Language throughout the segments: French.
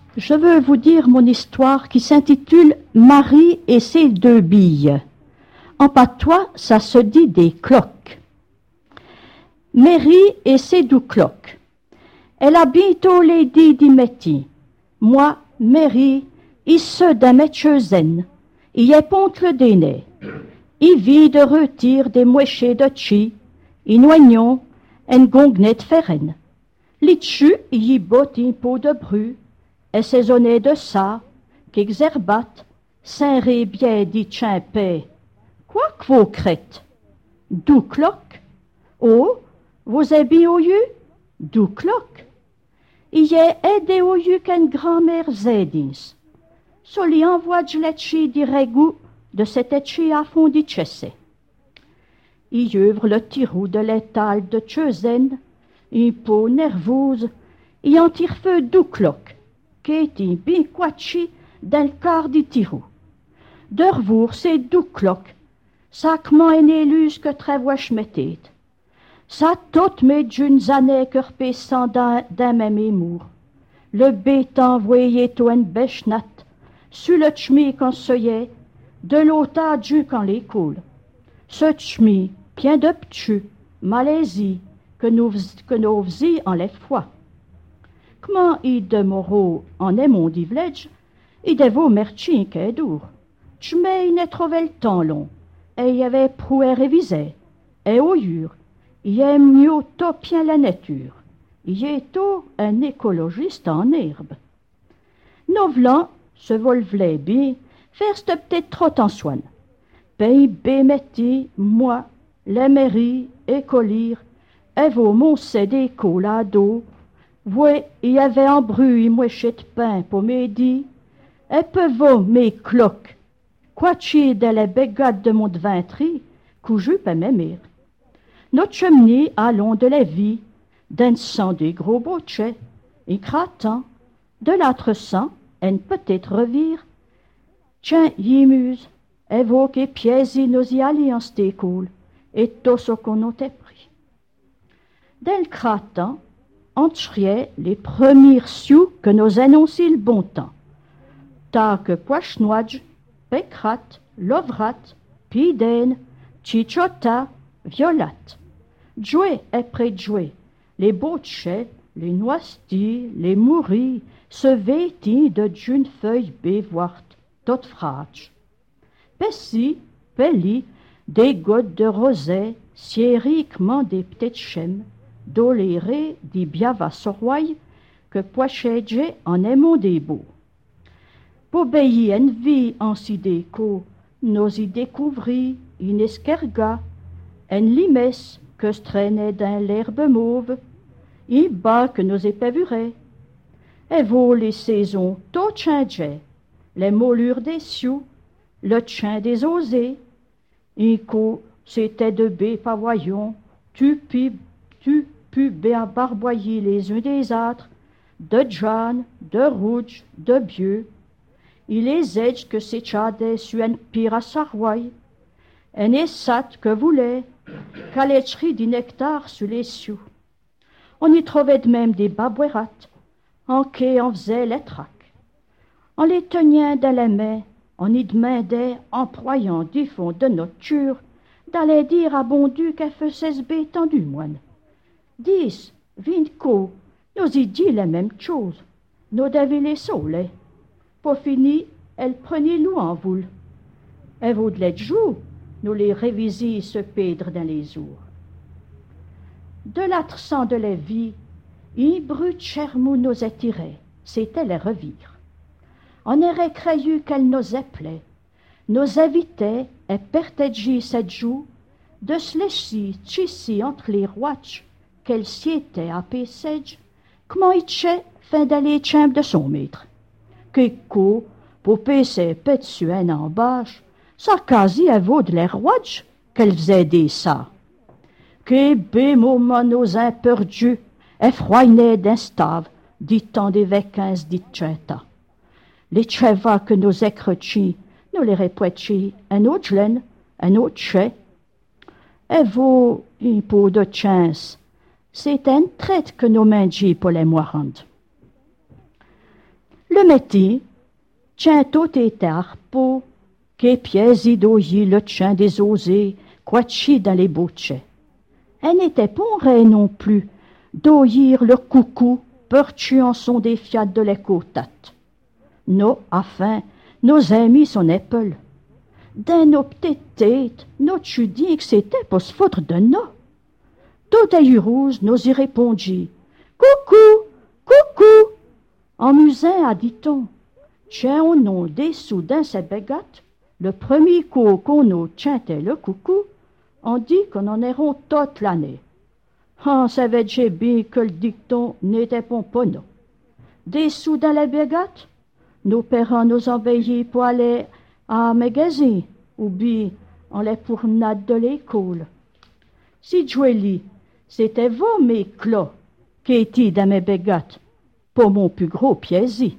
Je veux vous dire mon histoire qui s'intitule Marie et ses deux billes. En patois, ça se dit des cloques. Mary et ses deux cloques. Elle a bientôt les dits d'Imetti. Moi, Mary, il se d'Ametcheusen. Il est ponte le déné. Il vit de retire des mouchés de chi. Il noignon, en gongnet de ferren. L'itchu, il y botte un pot de bru. Et saisonné de ça, qu'exerbat, saint-ré bien dit chimpé. Quoi que vos crêtes? D'où cloque? Oh, vous êtes bien au lieu? D'où cloque? Il y a aidé au lieu qu'une grand-mère zédins. Soli envoie de l'etchi d'irégou de cet etchi à fond d'itchesse. Il œuvre le tirou de l'étal de Tcheuzen, une peau nerveuse, il en tire feu d'où cloque. Qu'est-il bien quachi dans le quart du tirou. De revour, c'est d'où cloque. Sacrement en élus que trévoiche mettait. Ça toute mes d'une années que repaissant d'un même émour. Le bétan voyait tout une bêche nat, sur le chmi qu'on seuillait, de l'auta du quand l'école. Ce chmi, bien de p'tu, malaisie, que nous faisions en les fois. Comment il de Moreau en est mon divledge, il devait merchin qu'est dur. J'mais il n'est trouvé le temps long, et il y avait proué révisé, et au yur, il est mieux tout bien la nature. Il est tout un écologiste en herbe. Nos vlans se volvelaient bien, faire peut-être trop en soin. Pays bémetti, moi, les mairies, écolire, et vos mon cédé colado. Voi, il y avait en bruit mouchet de pain pour midi, et peu vaut mes cloques. Quoi chier de la bégade de mon devintri, couju pas m'aimer. Notre cheminée allons de la vie, d'un sang des gros bochets, et grattant, de l'âtre sang, en peut-être revire. Tiens, y muse, évoquez pièsi nos y alliances des coules, et tout ce qu'on a pris. D'un grattant, entreriait les premiers sioux que nous annonçait le bon temps. Ta que poichnouadj, pécrat, lovrat, piden, chichota, violate. Jouer après jouer, les bochets, les noistis, les mouris, se vêtis de d'une feuille bévoirte, toute frâche. Pessi, pelli, des gouttes de rosée, siériquement des petites chèmes, doléré di biava sorroy, que poichédje en aimons des beaux. Pour béyi en vie en si déco, nos y découvrit une escarga, en limes que se traînait dans l'herbe mauve, y bas que nos épavurés. Et vaut les saisons tout changeaient, les moulures des sioux, le chien des osés, Ico, c'était de baies pavoyons, tu pu bien barboyer les uns des autres, de John, de rouge, de bieux. Il les aide que s'échadait sur un pire à sarroy, un essat que voulait, calécherie du nectar sur les sioux. On y trouvait de même des babouérates, en quai on faisait les traques. On les tenait dans les mains, on y demandait, en proyant du fond de notre ture, d'aller dire à bon Dieu qu'elle faisait ce béton du moine. 10, 20 coups, nous y dit la même chose. Nous devions les sauler. Pour finir, elle prenait nous en voule. Et vous de jour, nous les révisions se perdre dans les jours. De l'âtre sang de la vie, y brut chermou nous attirait, c'était les revire. On aurait crayu qu'elle nous appelait, nous invitait et pertégi cette joue, de se laisser chissi entre les roiches, qu'elle s'y était à Pessage, comment il tchait fin d'aller chambre de son maître. Qu'éco, pour passer pète sur un embâche, ça quasi à vaut de les roiches qu'elle faisait des ça. Que bémoma nos imperdus, effroyés d'un stave, dit-on des véquins dit tcheta. Les tchevas que nos écrochis, nous les répétis, un autre laine, un autre chais. Et vous, une peau de chance, c'est un traite que nous mangeons pour les moirantes. Le métier, tient tout était arpeau, que pièces idoyi le tien des osés, quachi dans les bouchets. Elle n'était pas vrai non plus, d'oïr le coucou, perchu en son des fiat de l'écotate. Nos, enfin, nos amis son épaule. Dans nos petites têtes, nos tu dis que c'était pour se foutre de nous. Tout à rouge, nous y répondit. Coucou, coucou. En musin, a dit-on. Tiens au nom des soudains ces bégates. Le premier coup qu'on nous tientait le coucou, on dit qu'on en erront toute l'année. On savait bien que le dicton n'était pas nous. Des soudains les bégates, nos parents nous envahillaient pour aller à un magasin, ou bien on les promenade de l'école. Si Joëlie, c'était vous mes clos qui étaient dans mes bégates, pour mon plus gros piési.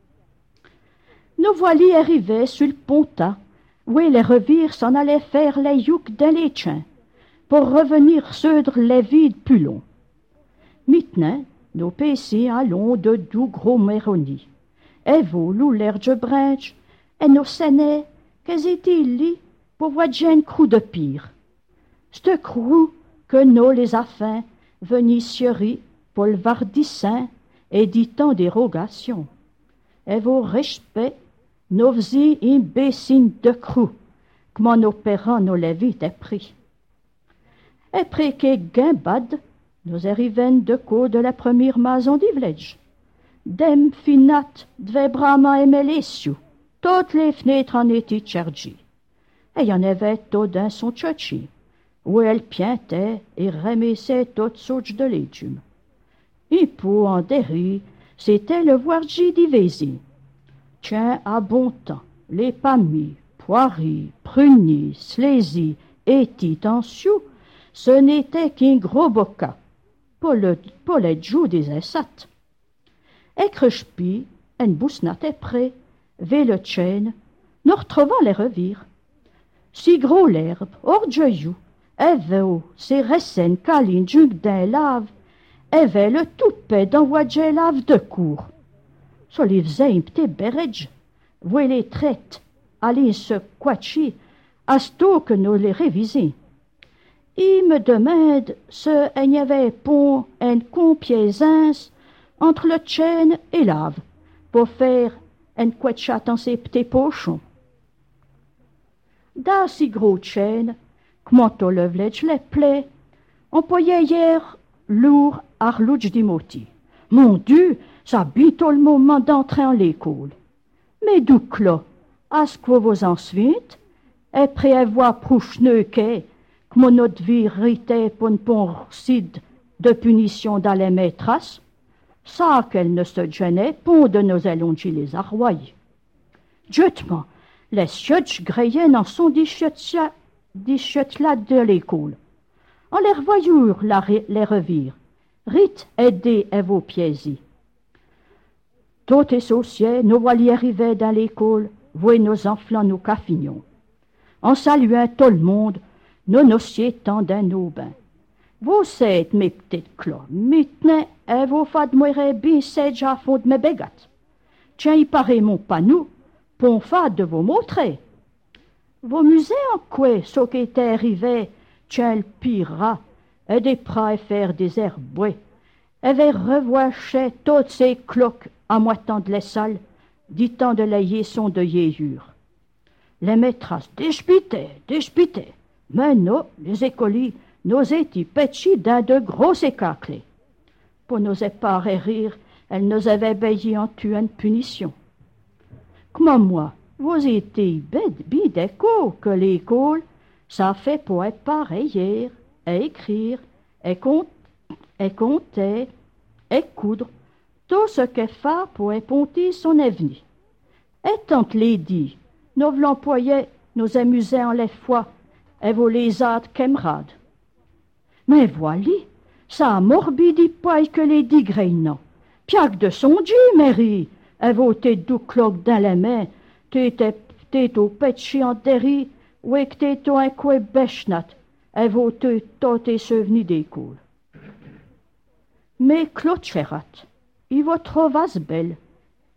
Nous voilà arrivés sur le pontat, où les revires s'en allaient faire les youks dans les chiens, pour revenir sur les vides plus longs. Maintenant, nos PC allons de doux gros méronis, et vous l'air de branche, et nos sénés, qu'elles étaient lits pour voir une crou de pire. C'te crou que nous les affins venissieries pour le vardissin et dit tant dérogation. Et vos respects, nous faisions une baissine de crou, comme nos parents nous l'avaient pris. Et après que Gimbad, nous arrivons de cours de la première maison du village. Dem finat devait brama aimer les sioux. Toutes les fenêtres en étaient chargées. Et il y en avait tout dans son tchotchi, où elle pientait et remissait toutes sortes de légumes. Et pour en déri, c'était le voirgi divisé. Tiens à bon temps, les pommiers, poiris, pruniers, slésies et titansieux, ce n'était qu'un gros boca, pour les joues des essats. Et Crushpi, en bousnate près, vers le chêne, nous retrouvons les revires. Si gros l'herbe, hors de you, et veut ses racines câlines junques d'un lave, et veut le tout paix d'envoyer lave de cour. So les faisait un petit berridge, vous les traites, allez se quachi, à ce que nous les révisons. Il me demande ce il y avait pont une complaisance entre le chêne et lave, pour faire un quetchat dans ses petits pochons. Dans si gros chêne, comment on le village les plaies, on pouvait hier lourd à l'ouch d'imoti. Mon Dieu, ça bientôt le moment d'entrer en l'école. Mais d'où là, à ce que vous ensuite, après avoir prouchneuqué, comme notre vie ritait pour une poursuite de punition dans les maîtresses, ça qu'elle ne se gênait pour de nos allonges les arroyer. Justement, les chiottes grayaient en son des chiottes là de l'école. On les revoyure les revire. Rite aidez à vos pieds-y. Tout associé, nous voilà arrivés dans l'école, voyez nos enfants nous caffignons. En saluant tout le monde, nous nous siétons dans nos bains. Vous êtes mes petites clos, maintenant, et vous faites mourir bien sage à fond de mes bégates. Tiens, il paraît mon panou, pour faire de vous montrer. Vous musez en quoi, ce qui était arrivé, tiens le pire, et des prêts faire des herbes, et revoir chez toutes ces cloques à moitant de les salles, dit-on de la liaison de yéhure. Les maîtresses disputaient, mais nous, les écoliers, nous étions petits dans de gros écaclés. Pour nous éparer rire, elles nous avaient veillé en tuant une punition. Comme moi, vous étiez bien d'écho que l'école, ça fait pour épareiller, et écrire, et compter, et coudre, tout ce qu'elle fait pour éponter son avenir. Et tant les dit, nous l'employait, nous amusait en les fois, et vous les autres camarades. Mais voilà, ça a morbidi pas que les dix graines. Piac de son Dieu, Mary, et vous t'es doux cloque dans les mains, t'es au péchi en derri, ou que t'es au un coué bêchnat, et vous t'es tout souvenu d'école. Mais Claude Ferrat, il vous trouve belle,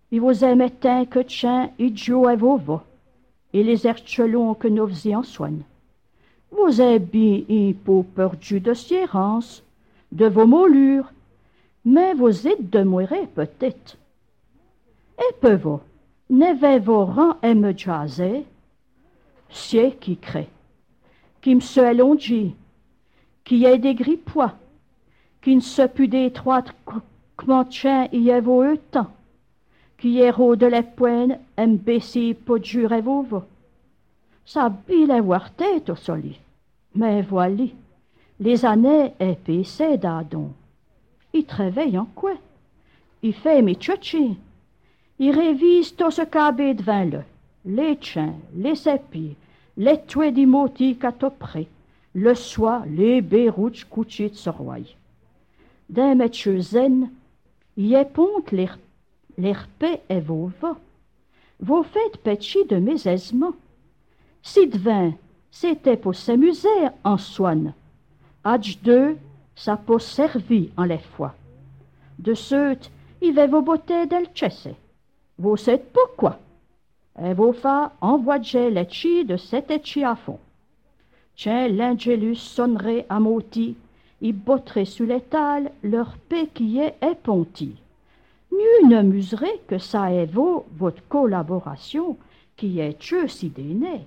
Et vous aimez tant que tien, et Dieu et vos voix, et les erchelons que nous faisions soigne. Vous avez bien un peu perdu de sciérance, de vos moulures, mais vous êtes demeuré peut-être. Et peu vous, n'avez-vous rang et me jaser? C'est qui crée, qui me se allonge, qui est des gripois, qui ne se put d'étroite comment tien y est vos temps, qui est haut de la poigne, baisser pour jurer vos voix. Ça bille avoir tête au soleil. Mais voilà, les années épaissées d'Adon. Il travaille en quoi? Il fait mes tchotchis. Il révise tout ce cabé devant le. Les chiens, les épis, les tués d'immotis à tout près, le soie, les bérouches couchés de ce roi. D'un métier zen, il éponte les paix et vos vents. Vous faites péchi de mes aisements. Si devint, c'était pour s'amuser en soigne. Âge 2, ça peut servir en les fois. De ceux, il va vos beautés del chesse. Vous savez pourquoi? Et vos fa envoyer les chi de cet échi à fond. Tiens, l'angélus sonnerait à moti, ils botteraient sur l'étal leur paix qui est éponti. Mieux ne muserait que ça est votre collaboration qui est Dieu si déné.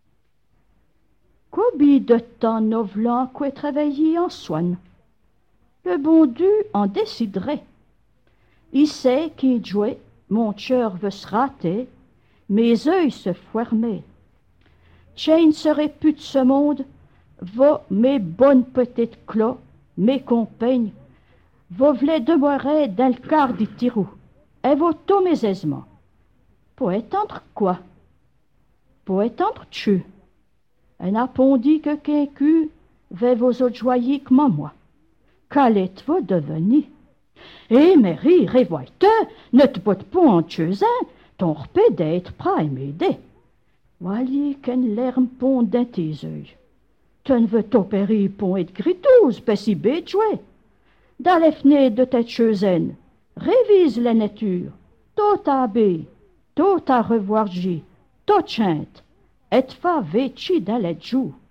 Combien de temps nos v'lans qu'est travaillé en soigne? Le bon Dieu en déciderait. Il sait qu'il jouait, mon cœur veut se rater, mes yeux se fermer. Tiens, ne serait plus de ce monde, va mes bonnes petites clos, mes compagnes, vous voulez demeurer dans le quart du tirou, et vous tous mes aisements. Pour étendre quoi? Pour étendre tu. Un appondi que quelqu'un veut vos autres joyeux comme moi. Qu'allez-vous devenir? Eh, Mary, révois-te, ne te botte pas en tuesin, ton repas d'être prêt à m'aider. Voilà qu'une larme pond dans tes yeux. Tu ne veux t'opérer pour être gritouze, pas si bête jouer. Dans les fenêtres de ta cheusaine, révise la nature, tout abbé, tout à revoir J, tout chante, et te fa vêchi dans les joues.